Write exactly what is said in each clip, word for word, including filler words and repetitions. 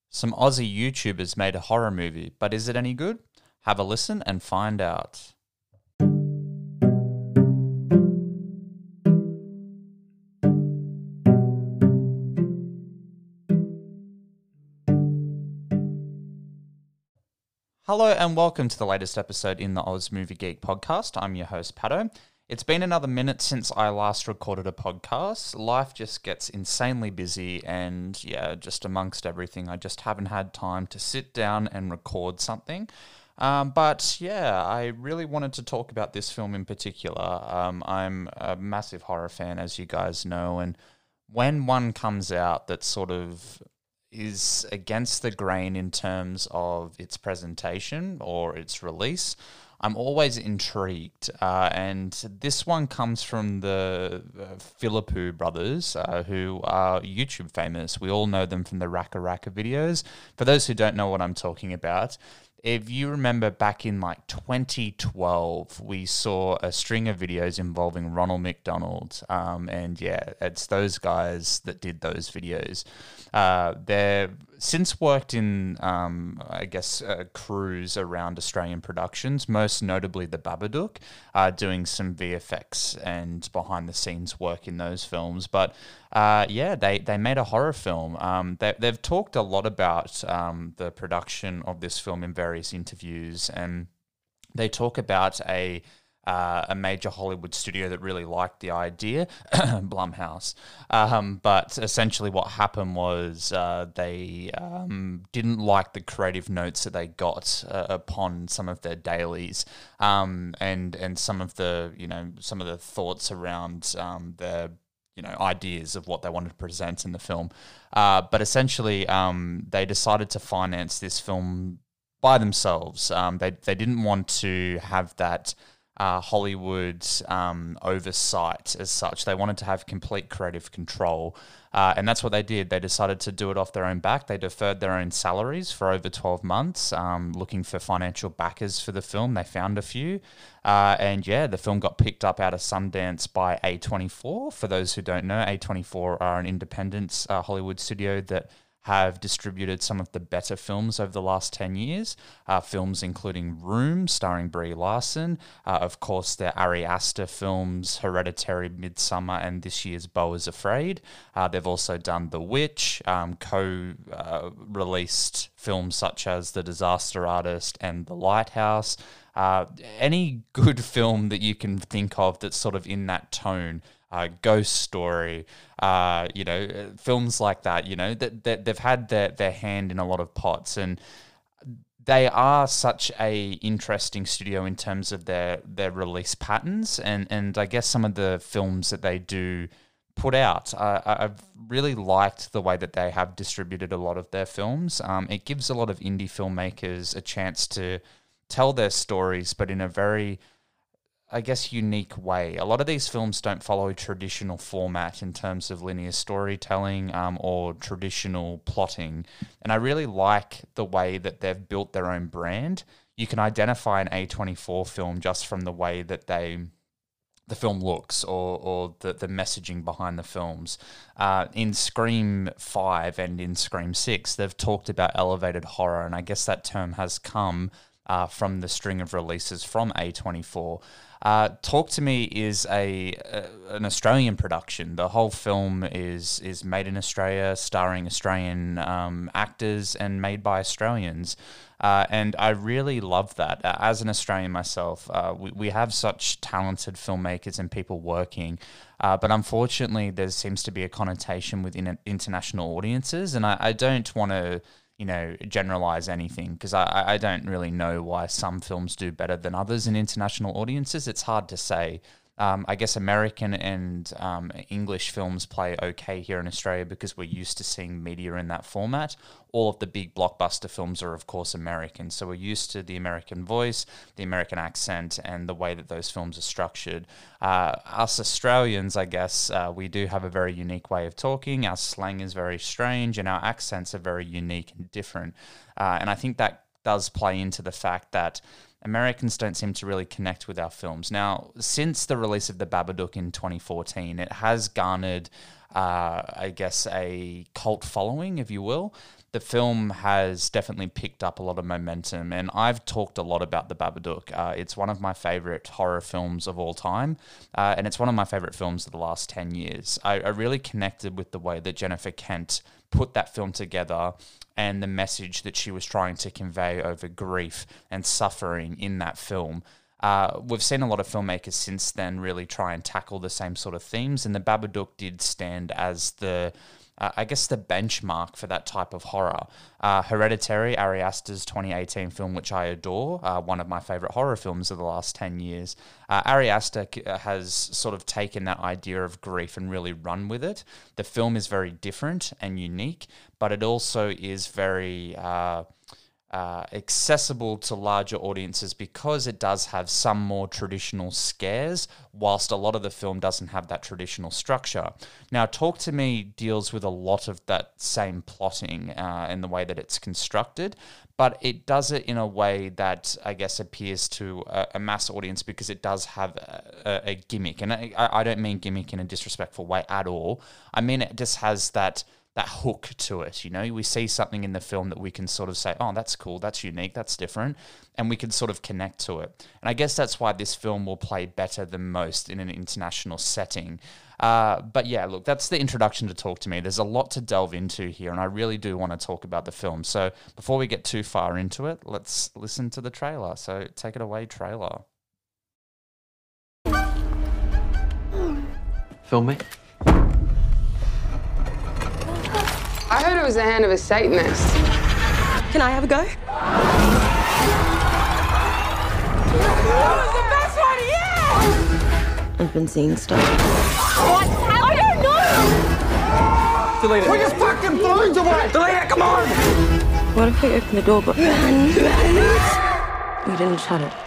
Some Aussie YouTubers made a horror movie, but is it any good? Have a listen and find out. Hello and welcome to the latest episode in the Oz Movie Geek podcast. I'm your host, Pato. It's been another minute since I last recorded a podcast. Life just gets insanely busy and yeah, just amongst everything, I just haven't had time to sit down and record something. Um, but yeah, I really wanted to talk about this film in particular. Um, I'm a massive horror fan, as you guys know, and when one comes out that sort of is against the grain in terms of its presentation or its release, I'm always intrigued. Uh, and this one comes from the uh, Philippou brothers, uh, who are YouTube famous. We all know them from the Raka Raka videos. For those who don't know what I'm talking about, if you remember back in like twenty twelve, we saw a string of videos involving Ronald McDonald. Um, and yeah, it's those guys that did those videos. Uh, they've since worked in, um, I guess, uh, crews around Australian productions, most notably The Babadook, uh, doing some V F X and behind-the-scenes work in those films. But uh, yeah, they, they made a horror film. Um, they, they've talked a lot about um, the production of this film in various interviews, and they talk about a Uh, a major Hollywood studio that really liked the idea, Blumhouse. Um, but essentially what happened was uh, they um, didn't like the creative notes that they got uh, upon some of their dailies, um, and and some of the, you know, some of the thoughts around um, their, you know, ideas of what they wanted to present in the film. Uh, but essentially um, they decided to finance this film by themselves. Um, they, they didn't want to have that Uh, Hollywood um, oversight as such. They wanted to have complete creative control, uh, and that's what they did. They decided to do it off their own back. They deferred their own salaries for over twelve months, um, looking for financial backers for the film. They found a few, uh, and yeah, the film got picked up out of Sundance by A twenty-four. For those who don't know, A twenty-four are an independent uh, Hollywood studio that have distributed some of the better films over the last ten years. Uh, films including Room, starring Brie Larson. Uh, of course, the Ari Aster films, Hereditary, Midsummer, and this year's Beau is Afraid. Uh, they've also done The Witch, um, co-released uh, films such as The Disaster Artist and The Lighthouse. Uh, any good film that you can think of that's sort of in that tone. Uh, Ghost Story, uh, you know, films like that, you know, that, that they've had their, their hand in a lot of pots, and they are such a interesting studio in terms of their, their release patterns, and, and I guess some of the films that they do put out. Uh, I've really liked the way that they have distributed a lot of their films. Um, it gives a lot of indie filmmakers a chance to tell their stories, but in a very, I guess, unique way. A lot of these films don't follow a traditional format in terms of linear storytelling um, or traditional plotting. And I really like the way that they've built their own brand. You can identify an A twenty-four film just from the way that they the film looks or, or the, the messaging behind the films. Uh, in Scream five and in Scream six, they've talked about elevated horror, and I guess that term has come uh, from the string of releases from A twenty-four. Uh, Talk to Me is a, a an Australian production. The whole film is is made in Australia, starring Australian um, actors and made by Australians. Uh, and I really love that. Uh, as an Australian myself, uh, we, we have such talented filmmakers and people working, uh, but unfortunately there seems to be a connotation within international audiences, and I, I don't want to, you know, generalize anything, because I, I don't really know why some films do better than others in international audiences. It's hard to say. Um, I guess American and um, English films play okay here in Australia because we're used to seeing media in that format. All of the big blockbuster films are, of course, American. So we're used to the American voice, the American accent, and the way that those films are structured. Uh, us Australians, I guess, uh, we do have a very unique way of talking. Our slang is very strange, and our accents are very unique and different. Uh, and I think that does play into the fact that Americans don't seem to really connect with our films. Now, since the release of The Babadook in twenty fourteen, it has garnered uh, I guess, a cult following, if you will. The film has definitely picked up a lot of momentum, and I've talked a lot about The Babadook. Uh, it's one of my favourite horror films of all time, uh, and it's one of my favourite films of the last ten years. I, I really connected with the way that Jennifer Kent put that film together and the message that she was trying to convey over grief and suffering in that film. Uh, we've seen a lot of filmmakers since then really try and tackle the same sort of themes, and The Babadook did stand as the Uh, I guess the benchmark for that type of horror. Uh, Hereditary, Ari Aster's twenty eighteen film, which I adore, uh, one of my favourite horror films of the last ten years. Uh, Ari Aster has sort of taken that idea of grief and really run with it. The film is very different and unique, but it also is very Uh, Uh, accessible to larger audiences because it does have some more traditional scares, whilst a lot of the film doesn't have that traditional structure. Now, Talk to Me deals with a lot of that same plotting uh, in the way that it's constructed, but it does it in a way that I guess appears to a, a mass audience because it does have a, a, a gimmick. And I, I don't mean gimmick in a disrespectful way at all. I mean it just has that that hook to it, you know. We see something in the film that we can sort of say, oh, that's cool, that's unique, that's different, and we can sort of connect to it. And I guess that's why this film will play better than most in an international setting. Uh, but yeah, look, that's the introduction to Talk to Me. There's a lot to delve into here, and I really do want to talk about the film. So before we get too far into it, let's listen to the trailer. So take it away, trailer. Film me. I heard it was the hand of a Satanist. Can I have a go? That was the best one yet! I've been seeing stuff. What? I don't know! Delete it. Put your fucking phones away! Delete it, come on! What if we open the door but ran? You didn't shut it.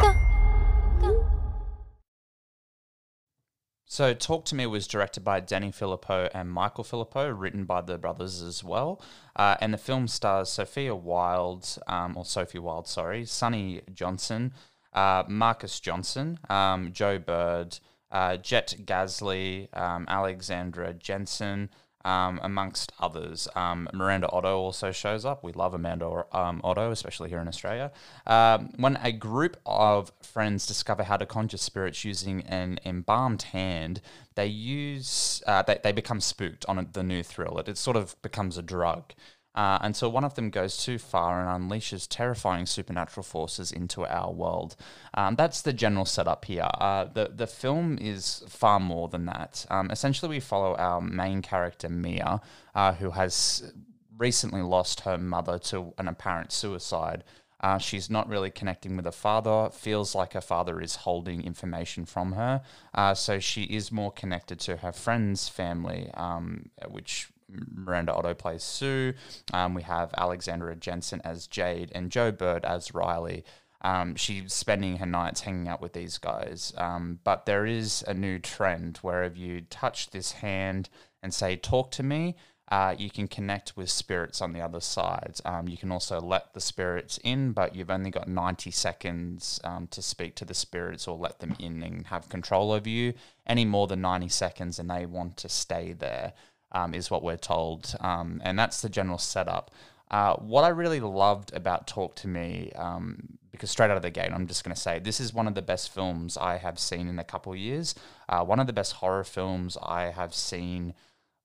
So Talk to Me was directed by Danny Filippo and Michael Filippo, written by the brothers as well. Uh, and the film stars Sophia Wilde, um, or Sophie Wilde, sorry, Sonny Johnson, uh, Marcus Johnson, um, Joe Bird, uh, Jet Gasly, um, Alexandra Jensen, um, amongst others. Um, Miranda Otto also shows up. We love Amanda um, Otto, especially here in Australia. Um, when a group of friends discover how to conjure spirits using an embalmed hand, they use uh, they, they become spooked on the new thrill. It, it sort of becomes a drug. Uh, until one of them goes too far and unleashes terrifying supernatural forces into our world. Um, that's the general setup here. Uh, the, the film is far more than that. Um, essentially, we follow our main character, Mia, uh, who has recently lost her mother to an apparent suicide. Uh, she's not really connecting with her father, feels like her father is holding information from her, uh, so she is more connected to her friend's family, um, which Miranda Otto plays Sue. Um, we have Alexandra Jensen as Jade and Joe Bird as Riley. Um, she's spending her nights hanging out with these guys. Um, but there is a new trend where if you touch this hand and say, talk to me, uh, you can connect with spirits on the other side. Um, you can also let the spirits in, but you've only got ninety seconds um, to speak to the spirits or let them in and have control over you. Any more than ninety seconds and they want to stay there. Um, is what we're told, um, and that's the general setup. Uh, what I really loved about Talk to Me, um, because straight out of the gate, I'm just going to say, this is one of the best films I have seen in a couple of years, uh, one of the best horror films I have seen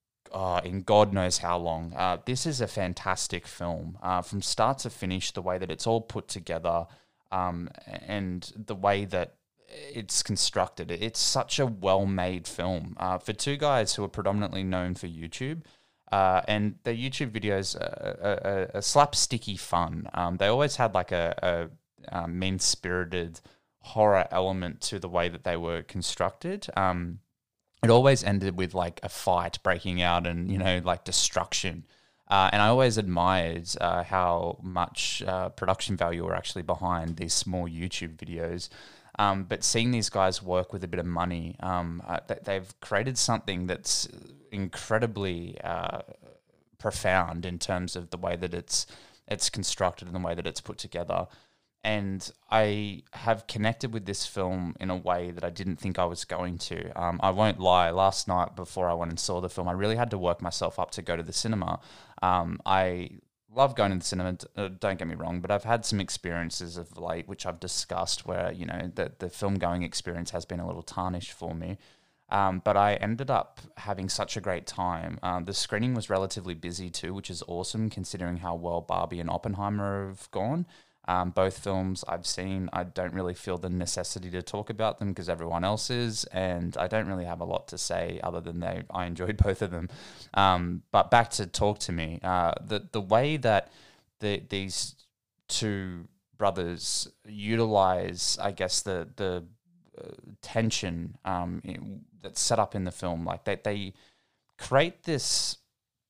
uh, in God knows how long. Uh, this is a fantastic film, uh, from start to finish, the way that it's all put together, um, and the way that it's constructed. It's such a well-made film. Uh, for two guys who are predominantly known for YouTube, uh, and their YouTube videos are, are, are slapsticky fun. Um, they always had like a, a, a mean-spirited horror element to the way that they were constructed. Um, it always ended with like a fight breaking out and, you know, like destruction. Uh, and I always admired uh, how much uh, production value were actually behind these small YouTube videos. Um, but seeing these guys work with a bit of money, um, uh, they, they've created something that's incredibly uh, profound in terms of the way that it's it's constructed and the way that it's put together. And I have connected with this film in a way that I didn't think I was going to. Um, I won't lie, last night before I went and saw the film, I really had to work myself up to go to the cinema. Um, I love going to the cinema, uh, don't get me wrong, but I've had some experiences of late, which I've discussed, where, you know, the, the film-going experience has been a little tarnished for me. Um, but I ended up having such a great time. Um, the screening was relatively busy too, which is awesome considering how well Barbie and Oppenheimer have gone. Um, both films I've seen, I don't really feel the necessity to talk about them because everyone else is, and I don't really have a lot to say other than they I enjoyed both of them. Um, but back to Talk to Me, uh, the the way that the these two brothers utilize, I guess, the the uh, tension um, in, that's set up in the film, like they they create this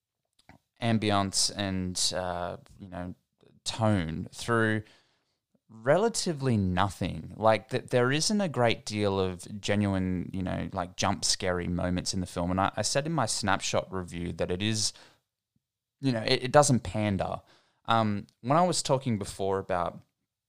ambience and uh, you know. tone through relatively nothing. Like that, there isn't a great deal of genuine, you know, like jump scary moments in the film. And I, I said in my snapshot review that it is, you know, it, it doesn't pander. Um, when I was talking before about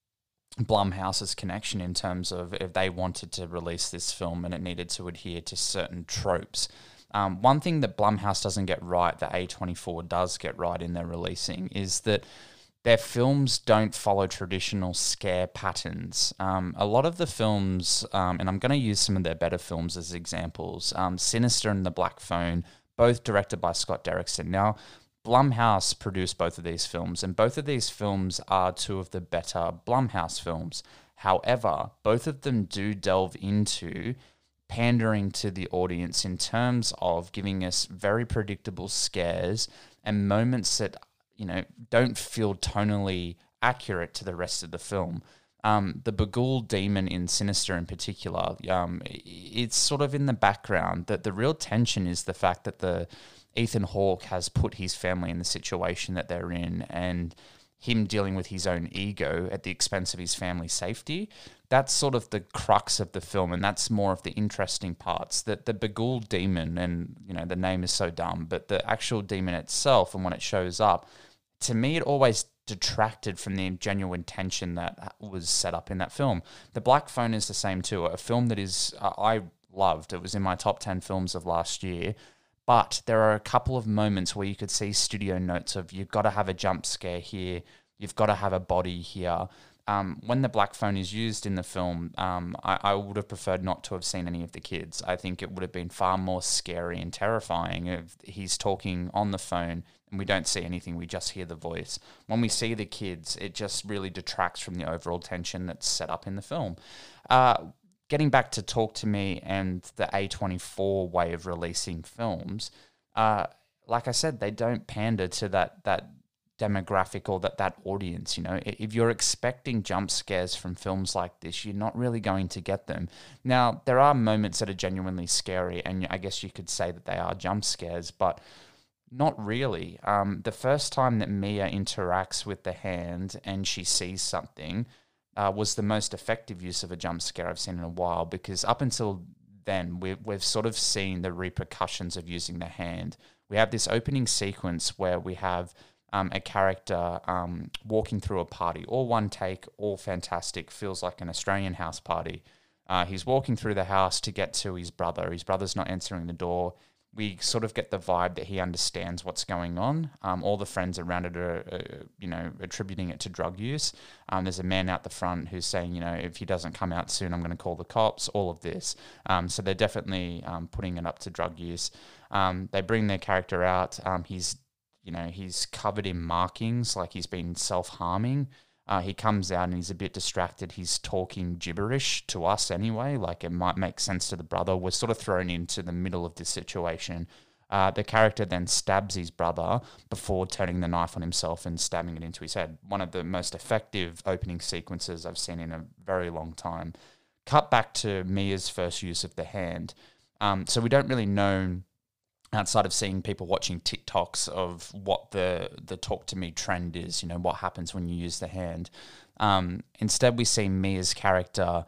Blumhouse's connection in terms of if they wanted to release this film and it needed to adhere to certain tropes. Um, one thing that Blumhouse doesn't get right, that A twenty-four does get right in their releasing, is that their films don't follow traditional scare patterns. Um, a lot of the films, um, and I'm going to use some of their better films as examples, um, Sinister and The Black Phone, both directed by Scott Derrickson. Now, Blumhouse produced both of these films, and both of these films are two of the better Blumhouse films. However, both of them do delve into pandering to the audience in terms of giving us very predictable scares and moments that, you know, don't feel tonally accurate to the rest of the film. Um, the Bagul demon in Sinister in particular, um, it's sort of in the background. That the real tension is the fact that the Ethan Hawke has put his family in the situation that they're in, and him dealing with his own ego at the expense of his family's safety. That's sort of the crux of the film, and that's more of the interesting parts. That the Bagul demon, and you know the name is so dumb, but the actual demon itself and when it shows up, to me, it always detracted from the genuine tension that was set up in that film. The Black Phone is the same too, a film that is uh, I loved. It was in my top ten films of last year, but there are a couple of moments where you could see studio notes of you've got to have a jump scare here, you've got to have a body here. Um, when the Black Phone is used in the film, um, I, I would have preferred not to have seen any of the kids. I think it would have been far more scary and terrifying if he's talking on the phone and we don't see anything, we just hear the voice. When we see the kids, it just really detracts from the overall tension that's set up in the film. Uh, getting back to Talk to Me and the A twenty-four way of releasing films, uh, like I said, they don't pander to that that demographic or that that audience. You know, if you're expecting jump scares from films like this, you're not really going to get them. Now, there are moments that are genuinely scary, and I guess you could say that they are jump scares, but not really. Um, the first time that Mia interacts with the hand and she sees something uh, was the most effective use of a jump scare I've seen in a while, because up until then, we've, we've sort of seen the repercussions of using the hand. We have this opening sequence where we have Um, a character um, walking through a party, all one take, all fantastic, feels like an Australian house party. Uh, he's walking through the house to get to his brother. His brother's not answering the door. We sort of get the vibe that he understands what's going on. Um, all the friends around it are, uh, you know, attributing it to drug use. Um, there's a man out the front who's saying, you know, if he doesn't come out soon, I'm going to call the cops, all of this. Um, so they're definitely um, putting it up to drug use. Um, they bring their character out. Um, he's You know, he's covered in markings, like he's been self-harming. Uh, he comes out and he's a bit distracted. He's talking gibberish to us anyway, like it might make sense to the brother. We're sort of thrown into the middle of this situation. Uh, the character then stabs his brother before turning the knife on himself and stabbing it into his head. One of the most effective opening sequences I've seen in a very long time. Cut back to Mia's first use of the hand. Um, so we don't really know, outside of seeing people watching TikToks, of what the the Talk to Me trend is, you know, what happens when you use the hand. Um, instead, we see Mia's character,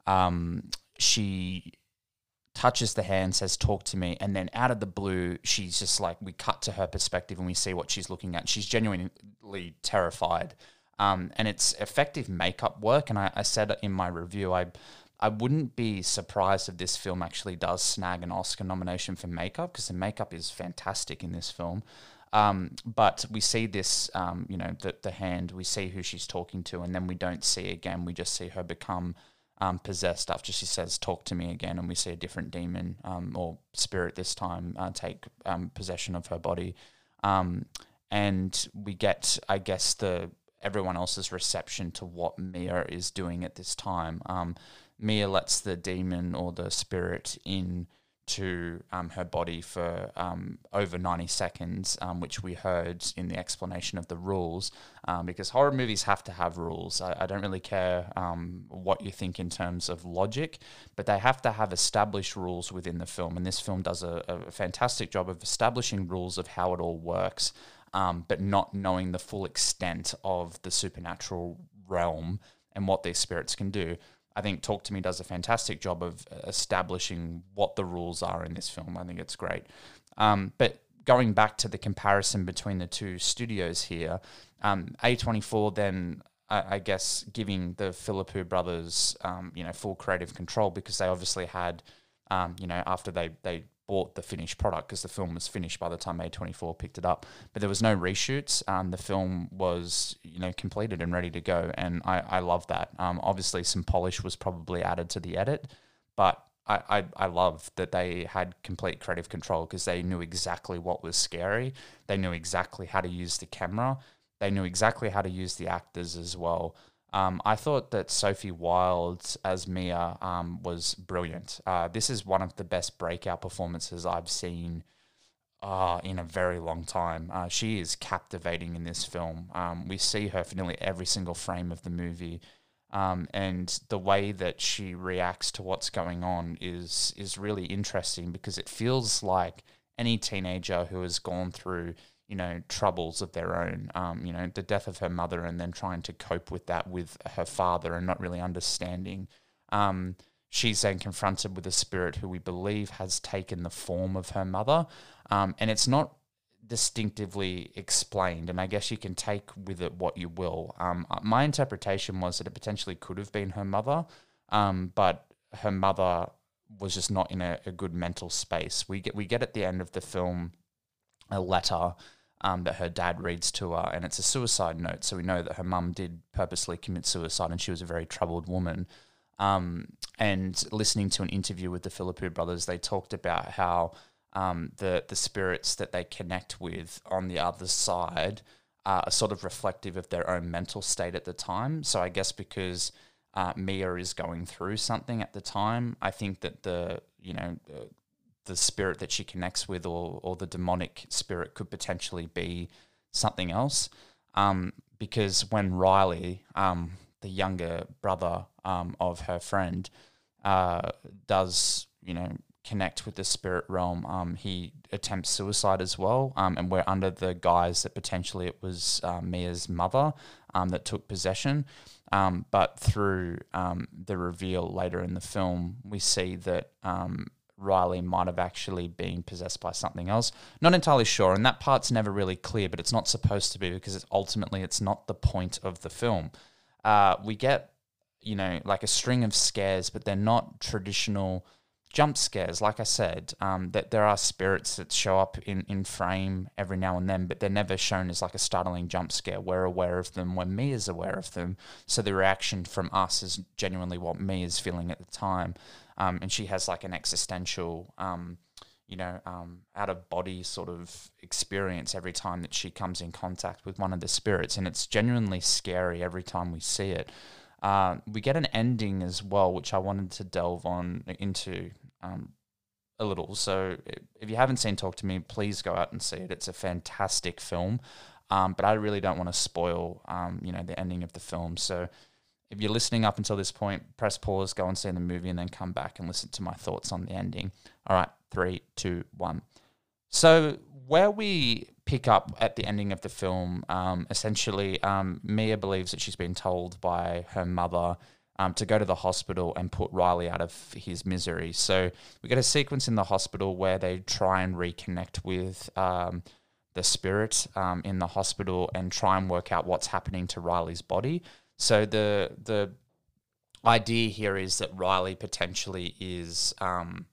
um, she touches the hand, says, talk to me, and then out of the blue, she's just like, we cut to her perspective and we see what she's looking at. She's genuinely terrified. Um, and it's effective makeup work. And I, I said in my review, I I wouldn't be surprised if this film actually does snag an Oscar nomination for makeup, because the makeup is fantastic in this film. Um, but we see this, um, you know, the, the hand, we see who she's talking to, and then we don't see again. We just see her become um, possessed after she says, talk to me again, and we see a different demon um, or spirit this time uh, take um, possession of her body. Um, and we get, I guess, the everyone else's reception to what Mia is doing at this time. Um, Mia lets the demon or the spirit in to um, her body for um, over ninety seconds, um, which we heard in the explanation of the rules, um, because horror movies have to have rules. I, I don't really care um, what you think in terms of logic, but they have to have established rules within the film, and this film does a, a fantastic job of establishing rules of how it all works, um, but not knowing the full extent of the supernatural realm and what these spirits can do. I think Talk to Me does a fantastic job of establishing what the rules are in this film. I think it's great. Um, but going back to the comparison between the two studios here, um, A twenty-four then, I, I guess, giving the Philippou brothers, um, you know, full creative control, because they obviously had, um, you know, after they, they bought the finished product, because the film was finished by the time A twenty-four picked it up, but there was no reshoots. Um, the film was, you know, completed and ready to go, and I, I love that. Um, obviously some polish was probably added to the edit, but I, I, I love that they had complete creative control, because they knew exactly what was scary. They knew exactly how to use the camera. They knew exactly how to use the actors as well. Um, I thought that Sophie Wilde as Mia um, was brilliant. Uh, this is one of the best breakout performances I've seen uh, in a very long time. Uh, she is captivating in this film. Um, we see her for nearly every single frame of the movie, um, and the way that she reacts to what's going on is is really interesting, because it feels like any teenager who has gone through, you know, troubles of their own, um, you know, the death of her mother, and then trying to cope with that with her father and not really understanding. Um, she's then confronted with a spirit who we believe has taken the form of her mother, um, and it's not distinctively explained, and I guess you can take with it what you will. Um, my interpretation was that it potentially could have been her mother, um, but her mother was just not in a, a good mental space. We get we get at the end of the film a letter um, that her dad reads to her, and it's a suicide note. So we know that her mum did purposely commit suicide, and she was a very troubled woman. Um, and listening to an interview with the Philippou brothers, they talked about how um, the the spirits that they connect with on the other side are sort of reflective of their own mental state at the time. So I guess because uh, Mia is going through something at the time, I think that the you know. Uh, the spirit that she connects with, or or the demonic spirit, could potentially be something else. Um, because when Riley, um, the younger brother um, of her friend, uh, does, you know, connect with the spirit realm, um, he attempts suicide as well. Um, and we're under the guise that potentially it was uh, Mia's mother um, that took possession. Um, but through um, the reveal later in the film, we see that um, Riley might have actually been possessed by something else. Not entirely sure, and that part's never really clear, but it's not supposed to be, because it's ultimately it's not the point of the film. Uh, we get, you know, like a string of scares, but they're not traditional jump scares. Like I said, um, that there are spirits that show up in, in frame every now and then, but they're never shown as like a startling jump scare. We're aware of them when Mia's aware of them, so the reaction from us is genuinely what Mia's feeling at the time. Um, and she has like an existential, um, you know, um, out-of-body sort of experience every time that she comes in contact with one of the spirits, and it's genuinely scary every time we see it. Uh, we get an ending as well, which I wanted to delve on into um, a little. So if you haven't seen Talk to Me, please go out and see it. It's a fantastic film, um, but I really don't want to spoil, um, you know, the ending of the film. So if you're listening up until this point, press pause, go and see the movie, and then come back and listen to my thoughts on the ending. All right, three, two, one. So where we pick up at the ending of the film, um, essentially, um, Mia believes that she's been told by her mother um, to go to the hospital and put Riley out of his misery. So we get a sequence in the hospital where they try and reconnect with um, the spirit um, in the hospital and try and work out what's happening to Riley's body. So the the idea here is that Riley potentially is um,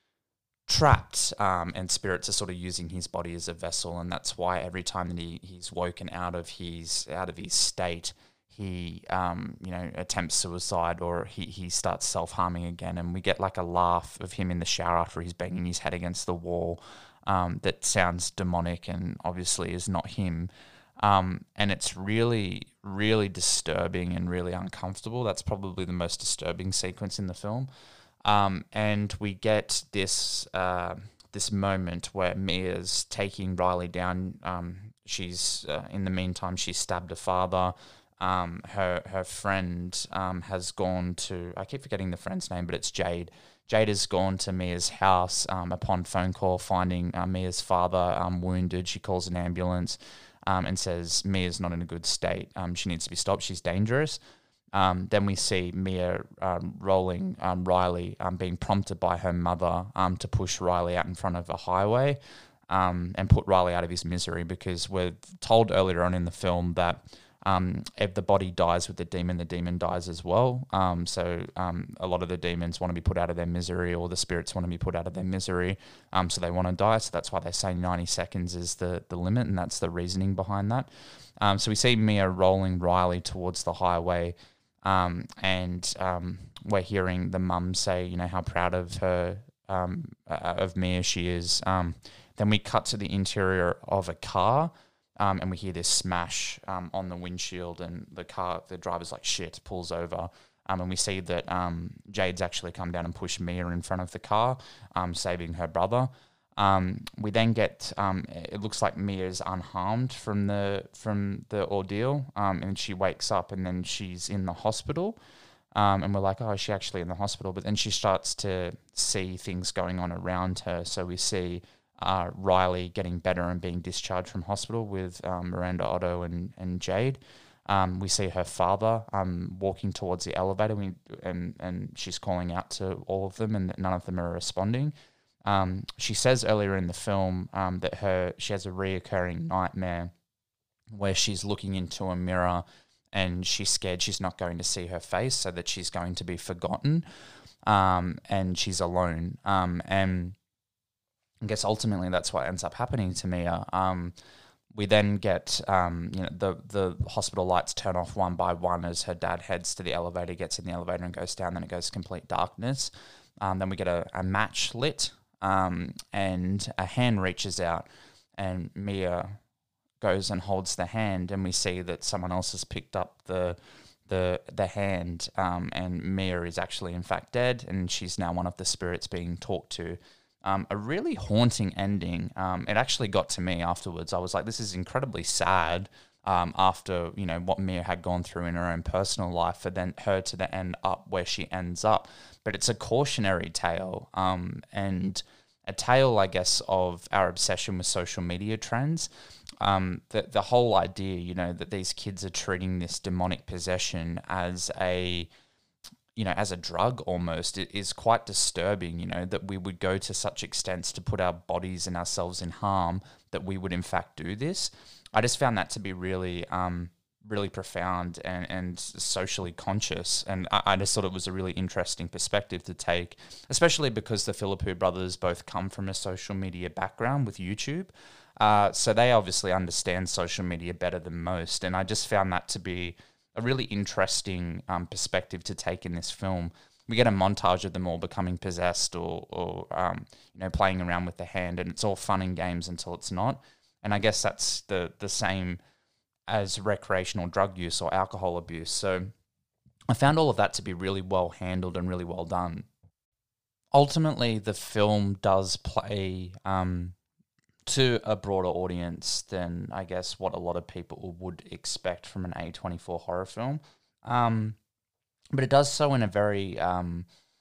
trapped, um, and spirits are sort of using his body as a vessel, and that's why every time that he, he's woken out of his out of his state, he um, you know attempts suicide, or he, he starts self-harming again. And we get like a laugh of him in the shower after he's banging his head against the wall um, that sounds demonic and obviously is not him. Um, and it's really, really disturbing and really uncomfortable. That's probably the most disturbing sequence in the film. Um, and we get this uh, this moment where Mia's taking Riley down. Um, she's uh, in the meantime she's stabbed her father. Um, her her friend um, has gone to, I keep forgetting the friend's name, but it's Jade. Jade has gone to Mia's house um, upon phone call, finding uh, Mia's father um, wounded. She calls an ambulance um, and says Mia's not in a good state. Um, she needs to be stopped. She's dangerous. Um, then we see Mia um, rolling um, Riley, um, being prompted by her mother um, to push Riley out in front of a highway um, and put Riley out of his misery, because we're told earlier on in the film that um, if the body dies with the demon, the demon dies as well. Um, so um, a lot of the demons want to be put out of their misery, or the spirits want to be put out of their misery, um, so they want to die. So that's why they say ninety seconds is the, the limit, and that's the reasoning behind that. Um, so we see Mia rolling Riley towards the highway. Um, and um, we're hearing the mum say, you know, how proud of her, um, uh, of Mia she is. Um, then we cut to the interior of a car, um, and we hear this smash um, on the windshield, and the car, the driver's like, shit, pulls over. Um, and we see that um, Jade's actually come down and pushed Mia in front of the car, um, saving her brother. Um, we then get, um, it looks like Mia's unharmed from the from the ordeal, um, and she wakes up, and then she's in the hospital, um, and we're like, oh, is she actually in the hospital? But then she starts to see things going on around her. So we see uh, Riley getting better and being discharged from hospital with um, Miranda Otto and, and Jade. Um, we see her father um, walking towards the elevator, we, and, and she's calling out to all of them, and none of them are responding. Um, she says earlier in the film um, that her she has a reoccurring nightmare where she's looking into a mirror and she's scared she's not going to see her face, so that she's going to be forgotten, um, and she's alone. Um, and I guess ultimately that's what ends up happening to Mia. Um, we then get um, you know the the hospital lights turn off one by one as her dad heads to the elevator, gets in the elevator and goes down. Then it goes complete darkness. Um, then we get a, a match lit. Um, and a hand reaches out, and Mia goes and holds the hand, and we see that someone else has picked up the the the hand, um, and Mia is actually in fact dead, and she's now one of the spirits being talked to. Um, a really haunting ending. Um, it actually got to me afterwards. I was like, this is incredibly sad. Um, after you know what Mia had gone through in her own personal life, for then her to the end up where she ends up. But it's a cautionary tale, um, and a tale, I guess, of our obsession with social media trends. Um, the the whole idea, you know, that these kids are treating this demonic possession as a you know, as a drug almost, it is quite disturbing, you know, that we would go to such extents to put our bodies and ourselves in harm that we would in fact do this. I just found that to be really, um, really profound and, and socially conscious. And I, I just thought it was a really interesting perspective to take, especially because the Philippou brothers both come from a social media background with YouTube. Uh, so they obviously understand social media better than most. And I just found that to be a really interesting um, perspective to take in this film. We get a montage of them all becoming possessed or, or um, you know, playing around with the hand, and it's all fun and games until it's not. And I guess that's the the same as recreational drug use or alcohol abuse. So I found all of that to be really well handled and really well done. Ultimately, the film does play um, to a broader audience than, I guess, what a lot of people would expect from an A twenty-four horror film. Um, but it does so in a very, um,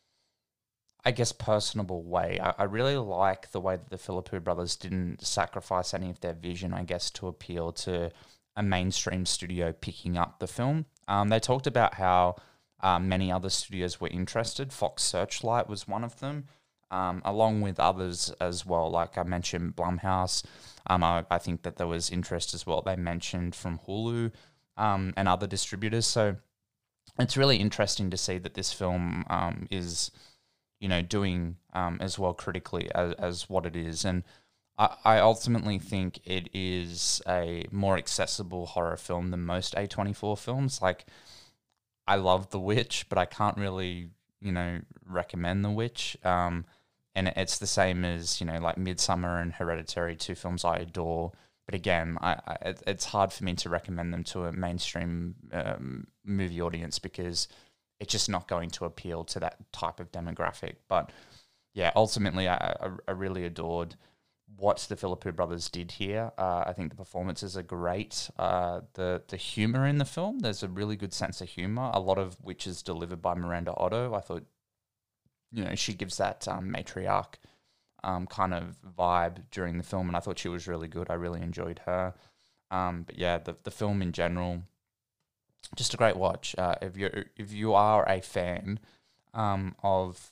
I guess, personable way. I, I really like the way that the Philippou brothers didn't sacrifice any of their vision, I guess, to appeal to a mainstream studio picking up the film. Um, they talked about how um, many other studios were interested. Fox Searchlight was one of them. um, along with others as well. Like I mentioned, Blumhouse. Um, I, I think that there was interest as well. They mentioned from Hulu um, and other distributors. So it's really interesting to see that this film um, is, you know, doing um, as well critically as, as what it is. And I, I ultimately think it is a more accessible horror film than most A twenty-four films. Like, I love The Witch, but I can't really, you know, recommend The Witch. Um, and it's the same as, you know, like Midsommar and Hereditary, two films I adore. But again, I, I it's hard for me to recommend them to a mainstream um, movie audience because it's just not going to appeal to that type of demographic. But yeah, ultimately, I, I, I really adored what the Philippou brothers did here. Uh, I think the performances are great. Uh, the the humor in the film, there's a really good sense of humor, a lot of which is delivered by Miranda Otto. I thought, you know, she gives that um, matriarch um, kind of vibe during the film, and I thought she was really good. I really enjoyed her. Um, but yeah, the the film in general, just a great watch. Uh, if you if you are a fan um, of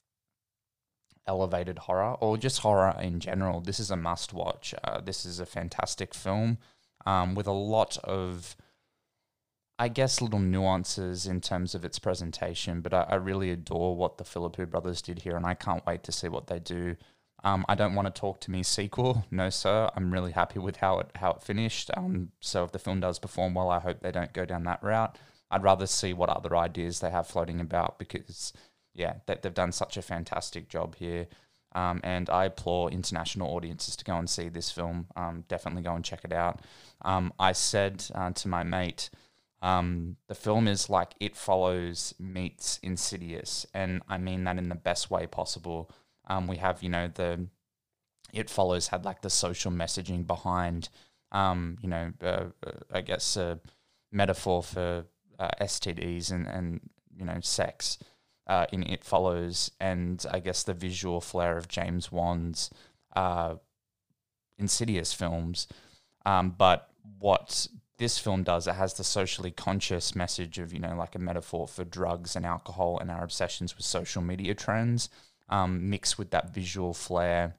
elevated horror or just horror in general, this is a must watch. Uh, this is a fantastic film um, with a lot of, I guess, little nuances in terms of its presentation, but I, I really adore what the Philippou brothers did here, and I can't wait to see what they do. Um, I don't want to talk to me sequel, no sir. I'm really happy with how it how it finished. Um, so if the film does perform well, I hope they don't go down that route. I'd rather see what other ideas they have floating about because, yeah, that they've done such a fantastic job here. Um, and I implore international audiences to go and see this film. Um, definitely go and check it out. Um, I said uh, to my mate, um, the film is like It Follows meets Insidious, and I mean that in the best way possible. Um, we have, you know, the It Follows had like the social messaging behind, um, you know, uh, uh, I guess a metaphor for uh, S T Ds and, and, you know, sex. Uh, in It Follows, and I guess the visual flair of James Wan's uh, Insidious films. Um, but what this film does, it has the socially conscious message of, you know, like a metaphor for drugs and alcohol and our obsessions with social media trends, um, mixed with that visual flair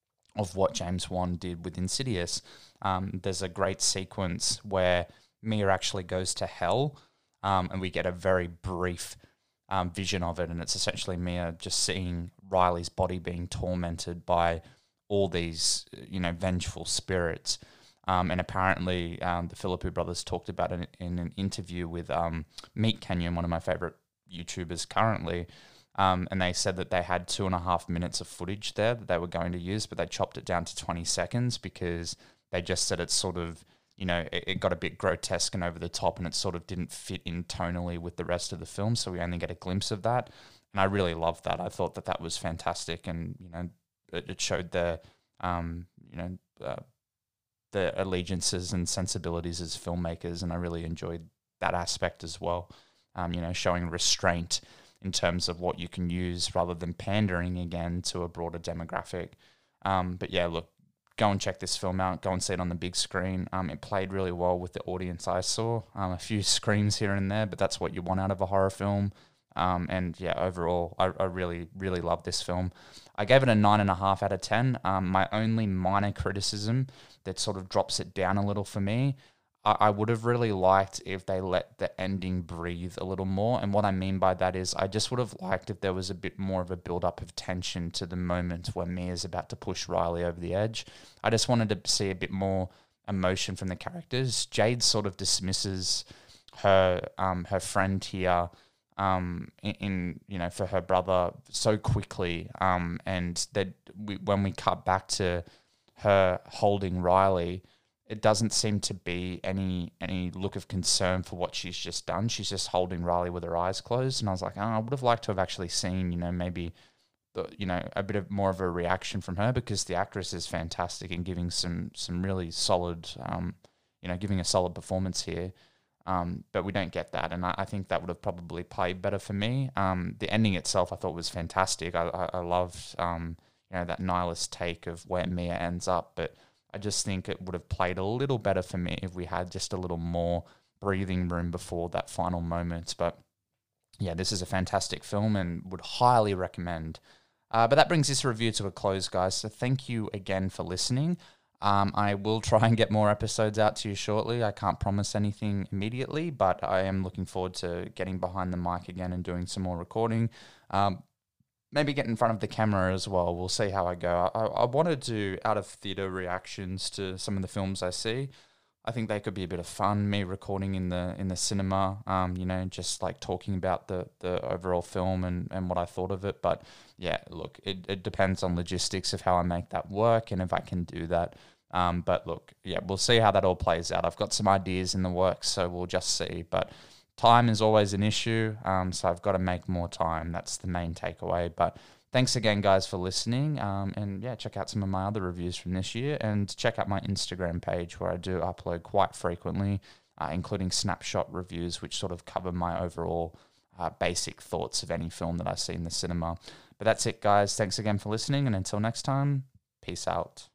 of what James Wan did with Insidious. Um, there's a great sequence where Mia actually goes to hell, um, and we get a very brief Um, vision of it, and it's essentially Mia just seeing Riley's body being tormented by all these, you know, vengeful spirits. Um, and apparently, um, the Philippou brothers talked about it in an interview with um, Meat Canyon, one of my favorite YouTubers currently. Um, and they said that they had two and a half minutes of footage there that they were going to use, but they chopped it down to twenty seconds because they just said it's sort of, you know, it, it got a bit grotesque and over the top, and it sort of didn't fit in tonally with the rest of the film, so we only get a glimpse of that. And I really loved that. I thought that that was fantastic, and, you know, it, it showed their, um, you know, uh, their allegiances and sensibilities as filmmakers, and I really enjoyed that aspect as well. Um, you know, showing restraint in terms of what you can use rather than pandering again to a broader demographic. Um, but yeah, look, go and check this film out. Go and see it on the big screen. Um, it played really well with the audience I saw. Um, a few screams here and there, but that's what you want out of a horror film. Um, and yeah, overall, I, I really, really love this film. I gave it a nine and a half out of ten. Um, my only minor criticism that sort of drops it down a little for me, I, I would have really liked if they let the ending breathe a little more. And what I mean by that is I just would have liked if there was a bit more of a build-up of tension to the moment where Mia's about to push Riley over the edge. I just wanted to see a bit more emotion from the characters. Jade sort of dismisses her um, her friend here um, in, in, you know, for her brother so quickly. Um, and that we, when we cut back to her holding Riley, it doesn't seem to be any any look of concern for what she's just done. She's just holding Riley with her eyes closed. And I was like, oh, I would have liked to have actually seen, you know, maybe, the, you know, a bit of more of a reaction from her, because the actress is fantastic and giving some some really solid, um, you know, giving a solid performance here. Um, but we don't get that, and I, I think that would have probably played better for me. Um, the ending itself I thought was fantastic. I, I, I loved, um, you know, that nihilist take of where Mia ends up, but I just think it would have played a little better for me if we had just a little more breathing room before that final moment. But yeah, this is a fantastic film and would highly recommend Uh, but that brings this review to a close, guys. So thank you again for listening. Um, I will try and get more episodes out to you shortly. I can't promise anything immediately, but I am looking forward to getting behind the mic again and doing some more recording. Um, maybe get in front of the camera as well. We'll see how I go. I, I wanted to out of theatre reactions to some of the films I see. I think they could be a bit of fun. Me recording in the in the cinema, um, you know, just like talking about the, the overall film and, and what I thought of it. But yeah, look, it, it depends on logistics of how I make that work and if I can do that. Um, but look, yeah, we'll see how that all plays out. I've got some ideas in the works, so we'll just see. But time is always an issue, um, so I've got to make more time. That's the main takeaway. But thanks again, guys, for listening. Um, and yeah, check out some of my other reviews from this year and check out my Instagram page where I do upload quite frequently, uh, including snapshot reviews, which sort of cover my overall uh, basic thoughts of any film that I see in the cinema. But that's it, guys. Thanks again for listening. And until next time, peace out.